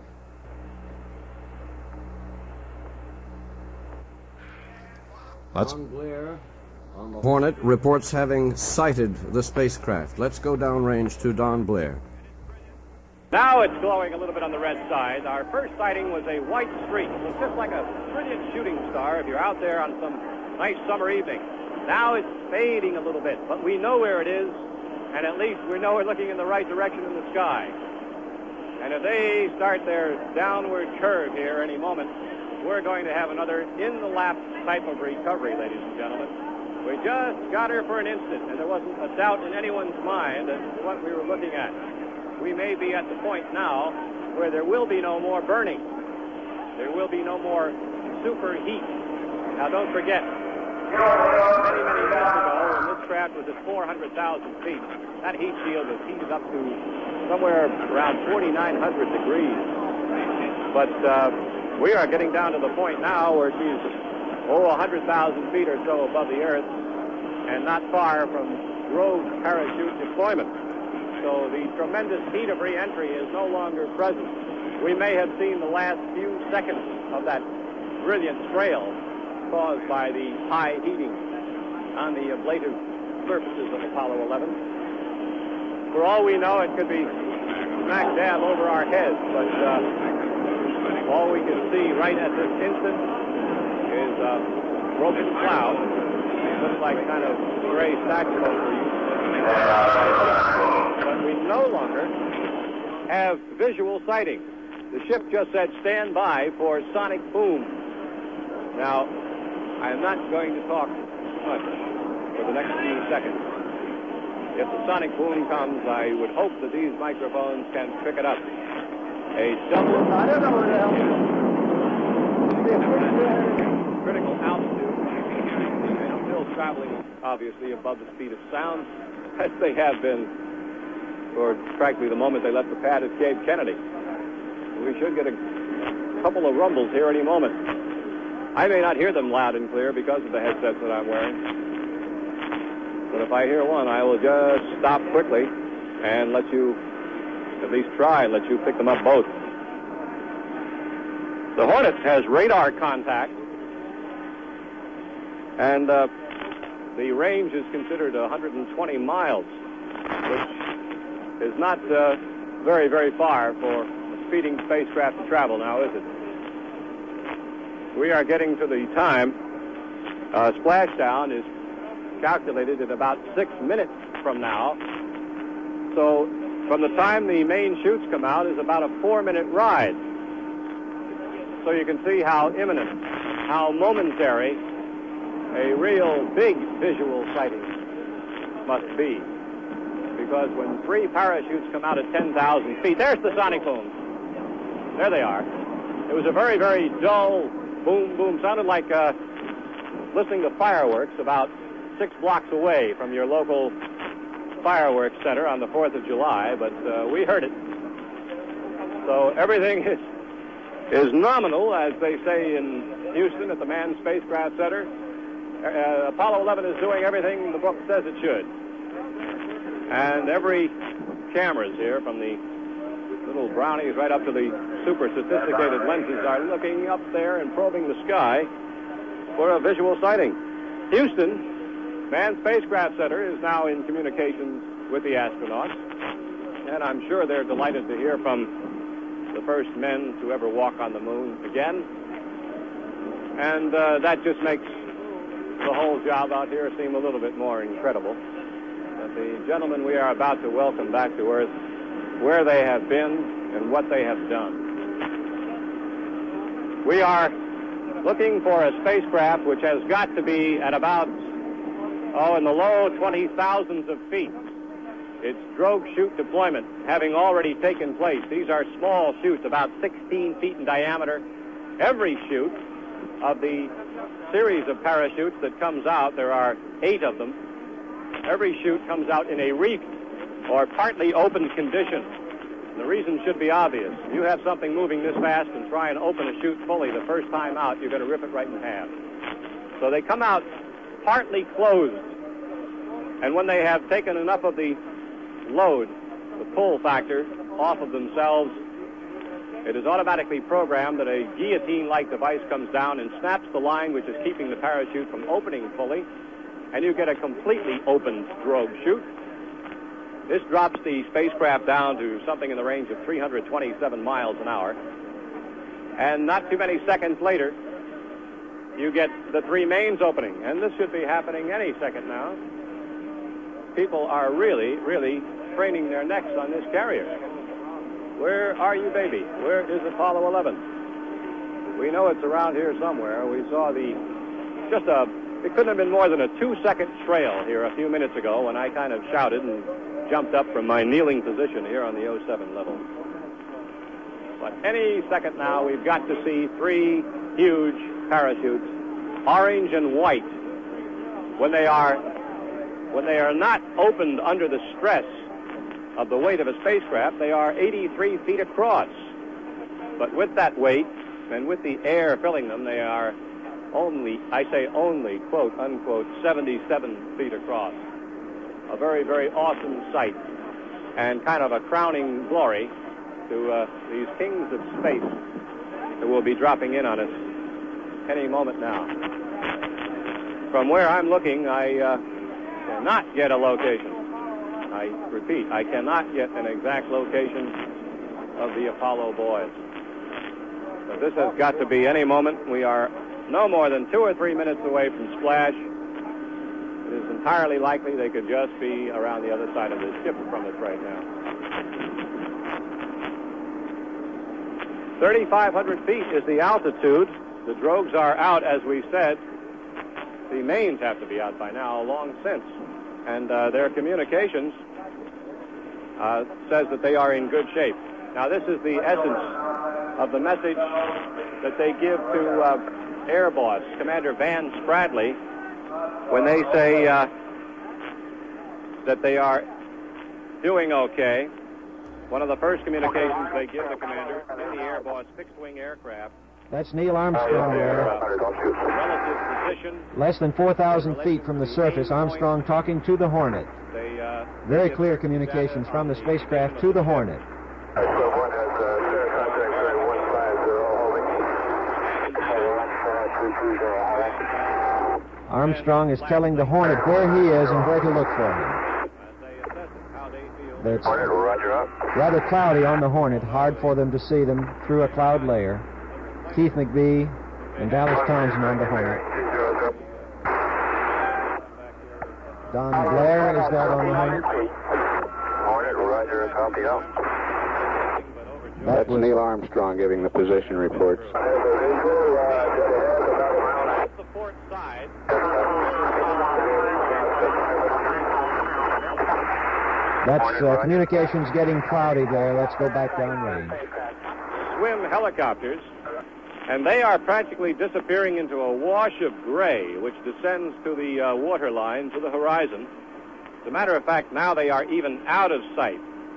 [SPEAKER 6] Don Blair on the Hornet reports having sighted the spacecraft. Let's go downrange to Don Blair.
[SPEAKER 11] Now it's glowing a little bit on the red side. Our first sighting was a white streak. It looks just like a brilliant shooting star if you're out there on some nice summer evening. Now it's fading a little bit, but we know where it is, and at least we know we're looking in the right direction in the sky. And if they start their downward curve here any moment, we're going to have another in-the-lap type of recovery, ladies and gentlemen. We just got her for an instant, and there wasn't a doubt in anyone's mind as to what we were looking at. We may be at the point now where there will be no more burning. There will be no more superheat. Now, don't forget, many, many years ago, when this craft was at 400,000 feet, that heat shield was heated up to somewhere around 4,900 degrees. But we are getting down to the point now where she's, 100,000 feet or so above the Earth and not far from rogue parachute deployment. So the tremendous heat of re-entry is no longer present. We may have seen the last few seconds of that brilliant trail caused by the high heating on the ablative surfaces of Apollo 11. For all we know, it could be smack dab over our heads, but all we can see right at this instant is a broken cloud. It looks like kind of gray saxophone for you. But we no longer have visual sighting. The ship just said stand by for sonic boom. Now, I'm not going to talk much for the next few seconds. If the sonic boom comes, I would hope that these microphones can pick it up. A double... I don't know where the hell... critical altitude. And still traveling, obviously, above the speed of sound, as they have been, or frankly, the moment they left the pad at Cape Kennedy. We should get a couple of rumbles here any moment. I may not hear them loud and clear because of the headsets that I'm wearing. But if I hear one, I will just stop quickly and let you, at least try, let you pick them up both. The Hornet has radar contact, and the range is considered 120 miles, which is not very, very far for a speeding spacecraft to travel now, is it? We are getting to the time. Splashdown is calculated at about 6 minutes from now. So from the time the main chutes come out is about a 4-minute ride. So you can see how imminent, how momentary a real big visual sighting must be. Because when 3 parachutes come out at 10,000 feet, there's the sonic boom. There they are. It was a very, very dull boom, boom. Sounded like listening to fireworks about 6 blocks away from your local fireworks center on the 4th of July, but we heard it. So everything is nominal, as they say in Houston at the Manned Spacecraft Center. Apollo 11 is doing everything the book says it should. And every cameras here, from the little brownies right up to the super sophisticated lenses, are looking up there and probing the sky for a visual sighting. Houston, Manned Spacecraft Center, is now in communications with the astronauts, and I'm sure they're delighted to hear from the first men to ever walk on the moon again. And that just makes the whole job out here seem a little bit more incredible. But the gentlemen we are about to welcome back to Earth, where they have been and what they have done. We are looking for a spacecraft which has got to be at about, in the low 20,000s of feet. Its drogue chute deployment having already taken place. These are small chutes, about 16 feet in diameter. Every chute of the series of parachutes that comes out, there are 8 of them. Every chute comes out in a reefed or partly open condition. The reason should be obvious. If you have something moving this fast and try and open a chute fully the first time out, you're going to rip it right in half. So they come out partly closed. And when they have taken enough of the load, the pull factor, off of themselves, it is automatically programmed that a guillotine-like device comes down and snaps the line which is keeping the parachute from opening fully, and you get a completely open drogue chute. This drops the spacecraft down to something in the range of 327 miles an hour. And not too many seconds later, you get the 3 mains opening. And this should be happening any second now. People are really, really craning their necks on this carrier. Where are you, baby? Where is Apollo 11? We know it's around here somewhere. We saw it couldn't have been more than a 2-second trail here a few minutes ago when I kind of shouted and jumped up from my kneeling position here on the 07 level. But any second now, we've got to see 3 huge parachutes, orange and white. When they are not opened under the stress of the weight of a spacecraft, they are 83 feet across. But with that weight and with the air filling them, they are only, quote, unquote, 77 feet across. A very, very awesome sight and kind of a crowning glory to these kings of space who will be dropping in on us any moment now. From where I'm looking, I cannot get a location. I repeat, I cannot get an exact location of the Apollo boys. But this has got to be any moment. We are no more than 2 or 3 minutes away from splash. It is entirely likely they could just be around the other side of this ship from us right now. 3,500 feet is the altitude. The drogues are out, as we said. The mains have to be out by now, long since. And their communications says that they are in good shape. Now, this is the essence of the message that they give to Air Boss, Commander Van Spradley, when they say that they are doing okay. One of the first communications they give the commander in the Air Boss fixed-wing aircraft.
[SPEAKER 3] That's Neil Armstrong there.
[SPEAKER 11] Relative position.
[SPEAKER 3] Less than 4,000 feet from the surface, Armstrong talking to the Hornet. Very clear communications from the spacecraft to the Hornet. Armstrong is telling the Hornet where he is and where to look for him. It's rather cloudy on the Hornet, hard for them to see them through a cloud layer. Keith McBee and Dallas Townsend on the Hornet. Don Blair is that on the Hornet?
[SPEAKER 9] Hornet, roger, copy out. That's Neil Armstrong giving the position reports.
[SPEAKER 11] The port side.
[SPEAKER 3] That's communications getting cloudy there. Let's go back downrange.
[SPEAKER 11] Swim helicopters, and they are practically disappearing into a wash of gray, which descends to the water line to the horizon. As a matter of fact, now they are even out of sight.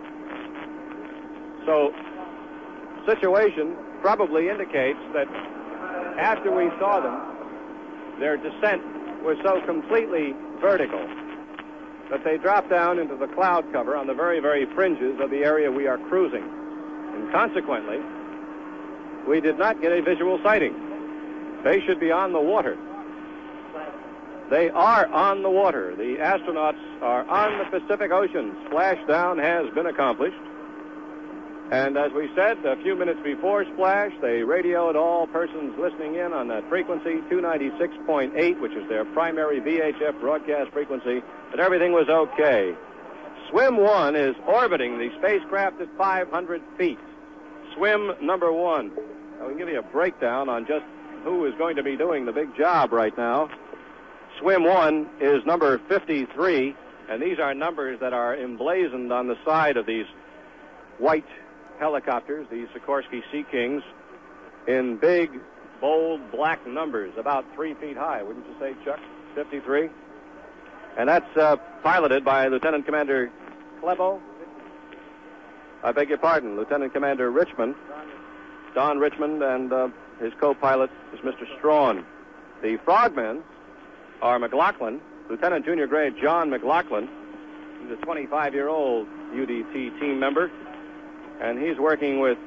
[SPEAKER 11] So, situation probably indicates that after we saw them, their descent was so completely vertical that they dropped down into the cloud cover on the very, very fringes of the area we are cruising. And consequently, we did not get a visual sighting. They should be on the water. They are on the water. The astronauts are on the Pacific Ocean. Splashdown has been accomplished. And as we said, a few minutes before splash, they radioed all persons listening in on that frequency, 296.8, which is their primary VHF broadcast frequency, that everything was okay. Swim 1 is orbiting the spacecraft at 500 feet. Swim number 1. Now, we can give you a breakdown on just who is going to be doing the big job right now. Swim 1 is number 53, and these are numbers that are emblazoned on the side of these white helicopters, these Sikorsky Sea Kings, in big, bold, black numbers, about 3 feet high, wouldn't you say, Chuck? 53? And that's piloted by Lieutenant Commander Klebo. I beg your pardon, Lieutenant Commander Richmond, Don Richmond, and his co-pilot is Mr. Strawn. The frogmen are McLaughlin, Lieutenant Junior Grade John McLaughlin. He's a 25-year-old UDT team member, and he's working with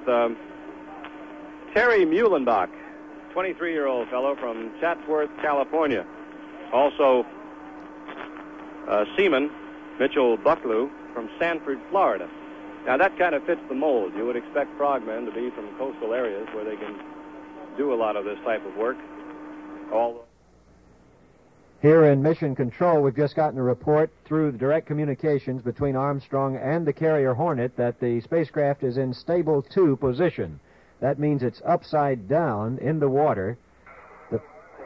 [SPEAKER 11] Terry Muhlenbach, 23-year-old fellow from Chatsworth, California. Also, Seaman Mitchell Bucklew from Sanford, Florida. Now, that kind of fits the mold. You would expect frogmen to be from coastal areas where they can do a lot of this type of work.
[SPEAKER 3] Here in Mission Control, we've just gotten a report through the direct communications between Armstrong and the carrier Hornet that the spacecraft is in stable 2 position. That means it's upside down in the water. The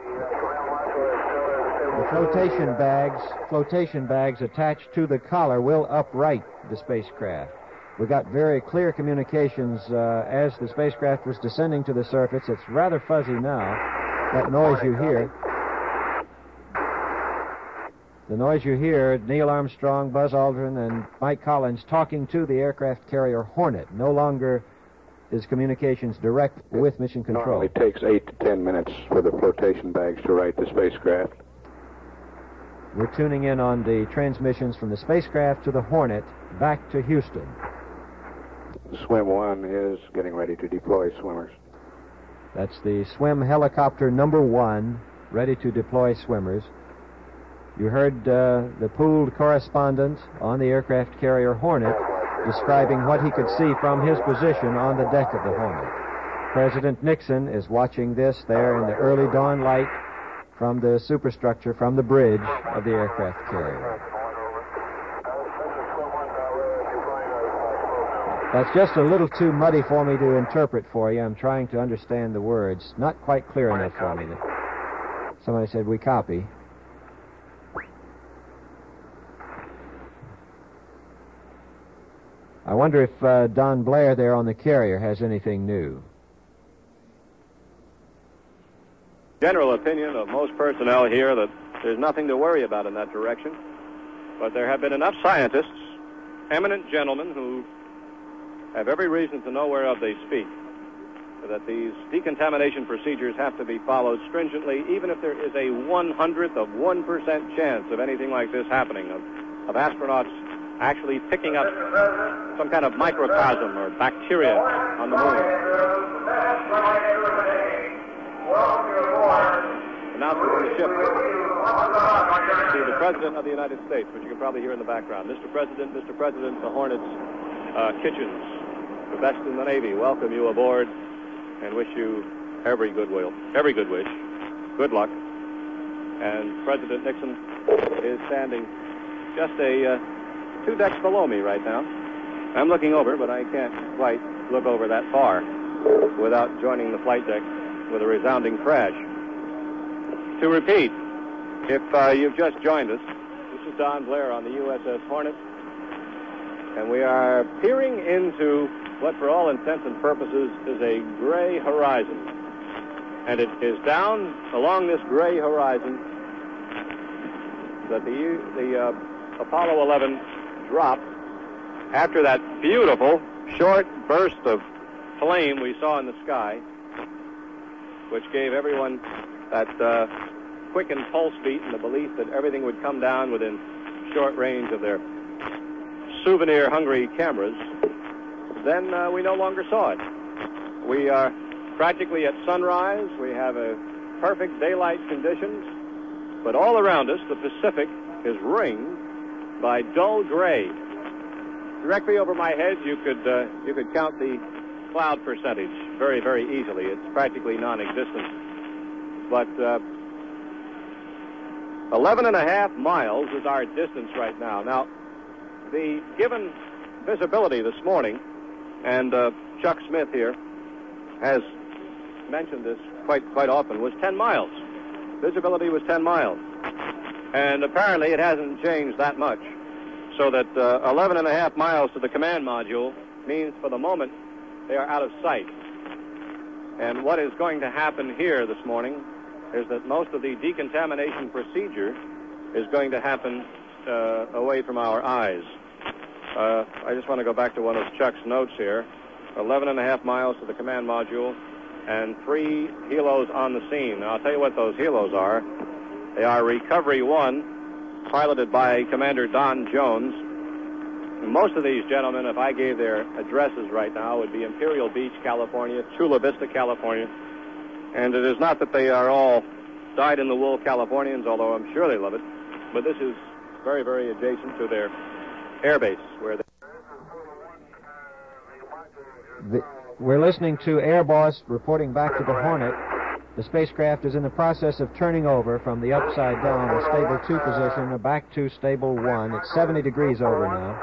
[SPEAKER 3] flotation bags attached to the collar will upright the spacecraft. We got very clear communications as the spacecraft was descending to the surface. It's rather fuzzy now. That noise you hear. The noise you hear, Neil Armstrong, Buzz Aldrin, and Mike Collins talking to the aircraft carrier Hornet. No longer is communications direct with Mission Control.
[SPEAKER 9] It takes 8 to 10 minutes for the flotation bags to right the spacecraft.
[SPEAKER 3] We're tuning in on the transmissions from the spacecraft to the Hornet back to Houston.
[SPEAKER 9] Swim 1 is getting ready to deploy swimmers.
[SPEAKER 3] That's the swim helicopter number 1, ready to deploy swimmers. You heard the pooled correspondent on the aircraft carrier Hornet describing what he could see from his position on the deck of the Hornet. President Nixon is watching this there in the early dawn light from the superstructure, from the bridge of the aircraft carrier. That's just a little too muddy for me to interpret for you. I'm trying to understand the words. Not quite clear enough for me. Somebody said, we copy. I wonder if Don Blair there on the carrier has anything new.
[SPEAKER 11] General opinion of most personnel here that there's nothing to worry about in that direction. But there have been enough scientists, eminent gentlemen who have every reason to know whereof they speak, that these decontamination procedures have to be followed stringently, even if there is a 1/100th of 1% chance of anything like this happening, of astronauts actually picking up some kind of microcosm or bacteria on the moon. Announcement from the ship to the President of the United States, which you can probably hear in the background. Mr. President, the Hornet's Kitchens, the best in the Navy, welcome you aboard and wish you every good wish, good luck. And President Nixon is standing just 2 decks below me right now. I'm looking over, but I can't quite look over that far without joining the flight deck with a resounding crash. To repeat, if you've just joined us, this is Don Blair on the USS Hornet, and we are peering into what, for all intents and purposes, is a gray horizon. And it is down along this gray horizon that the Apollo 11 dropped after that beautiful short burst of flame we saw in the sky, which gave everyone that quickened pulse beat and the belief that everything would come down within short range of their souvenir-hungry cameras. Then we no longer saw it. We are practically at sunrise. We have a perfect daylight conditions, but all around us, the Pacific is ringed by dull gray. directly over my head, you could count the cloud percentage very, very easily. It's practically non-existent. But 11.5 miles is our distance right now. Now, the given visibility this morning, and Chuck Smith here has mentioned this quite often, was 10 miles. Visibility was 10 miles. And apparently it hasn't changed that much. So that 11.5 miles to the command module means for the moment they are out of sight. And what is going to happen here this morning is that most of the decontamination procedure is going to happen away from our eyes. I just want to go back to one of Chuck's notes here. 11.5 miles to the command module and 3 helos on the scene. Now, I'll tell you what those helos are. They are Recovery 1, piloted by Commander Don Jones. And most of these gentlemen, if I gave their addresses right now, would be Imperial Beach, California, Chula Vista, California. And it is not that they are all dyed-in-the-wool Californians, although I'm sure they love it, but this is very, very adjacent to their air base where they...
[SPEAKER 3] We're listening to Air Boss reporting back to the Hornet. The spacecraft is in the process of turning over from the upside down, a stable 2 position, back to stable 1. It's 70 degrees over now.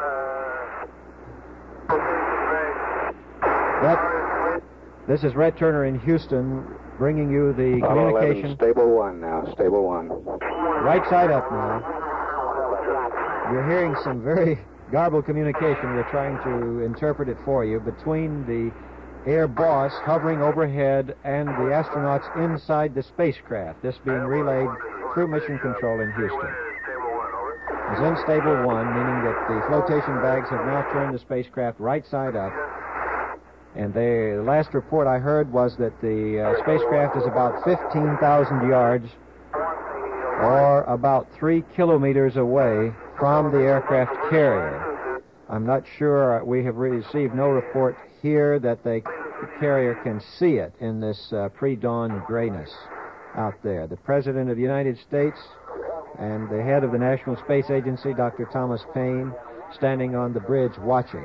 [SPEAKER 3] This is Red Turner in Houston, bringing you the communication.
[SPEAKER 9] 11, stable 1 now, stable 1.
[SPEAKER 3] Right side up now. You're hearing some very garbled communication. We're trying to interpret it for you between the Air Boss hovering overhead and the astronauts inside the spacecraft, this being relayed through Mission Control in Houston. It's in stable 1, meaning that the flotation bags have now turned the spacecraft right side up. And the last report I heard was that the spacecraft is about 15,000 yards or about 3 kilometers away from the aircraft carrier. I'm not sure. We have received no report here that the carrier can see it in this pre-dawn grayness out there. The President of the United States and the head of the National Space Agency, Dr. Thomas Paine, standing on the bridge watching.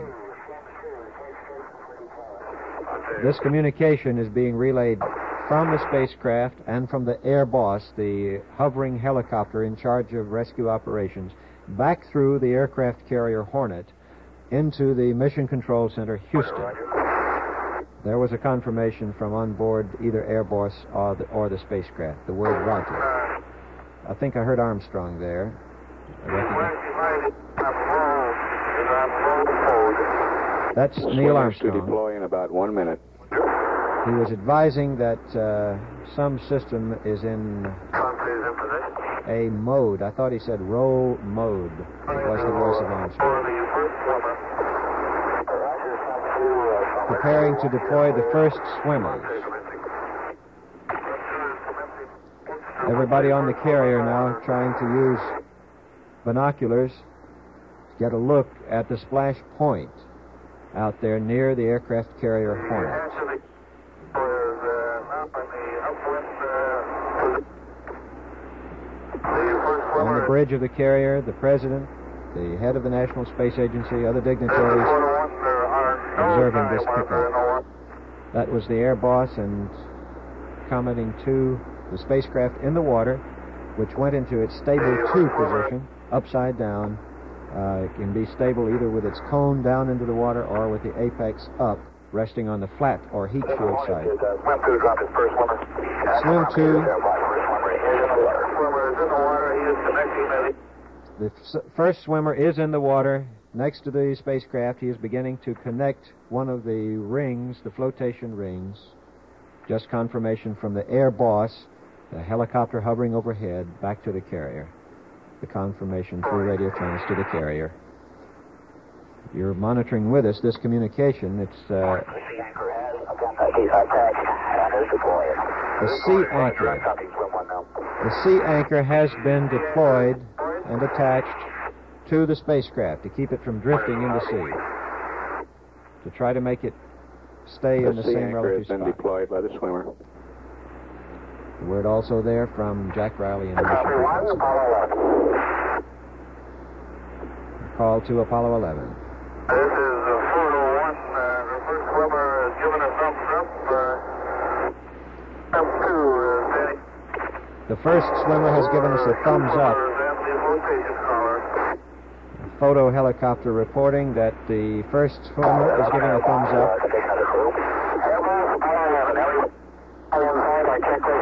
[SPEAKER 3] This communication is being relayed from the spacecraft and from the Air Boss, the hovering helicopter in charge of rescue operations, back through the aircraft carrier Hornet into the Mission Control Center, Houston. There was a confirmation from on board either Air Boss or the spacecraft, the word Roger. I think I heard Armstrong there. That's Neil Armstrong.
[SPEAKER 9] To deploy in about 1 minute.
[SPEAKER 3] He was advising that some system is in a mode. I thought he said roll mode. It was the voice of Armstrong. Preparing to deploy the first swimmers. Everybody on the carrier now trying to use binoculars to get a look at the splash point out there near the aircraft carrier Hornet. On the bridge of the carrier, the President, the head of the National Space Agency, other dignitaries observing this pickup. That was the Air Boss and commenting to the spacecraft in the water, which went into its stable 2 position, upside down. It can be stable either with its cone down into the water or with the apex up, resting on the flat or heat shield side. Swim 2. The first swimmer is in the water next to the spacecraft. He is beginning to connect one of the rings, the flotation rings. Just confirmation from the Air Boss, the helicopter hovering overhead, back to the carrier. The confirmation through radiotrons to the carrier. You're monitoring with us this communication. It's the sea anchor. The sea anchor has been deployed and attached to the spacecraft to keep it from drifting in the sea. To try to make it stay in the same relative spot.
[SPEAKER 9] The sea anchor has been deployed by the swimmer.
[SPEAKER 3] The word also there from Jack Riley in the Mission Control. Call to Apollo 11.
[SPEAKER 2] This is Photo 1. The first swimmer has given a thumbs up. Thumbs 2, Danny.
[SPEAKER 3] The first swimmer has given us a thumbs up. A photo helicopter reporting that the first swimmer is giving a thumbs up.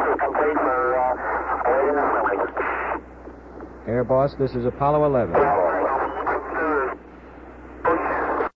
[SPEAKER 3] Air Boss, this is Apollo 11.